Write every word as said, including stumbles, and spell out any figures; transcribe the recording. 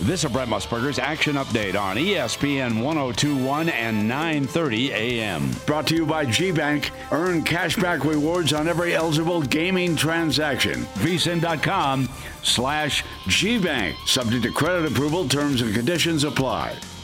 This is Brett Musburger's Action Update on E S P N ten twenty-one and nine thirty A M. Brought to you by G-Bank. Earn cashback rewards on every eligible gaming transaction. V S I N dot com slash G-Bank. Subject to credit approval, terms and conditions apply.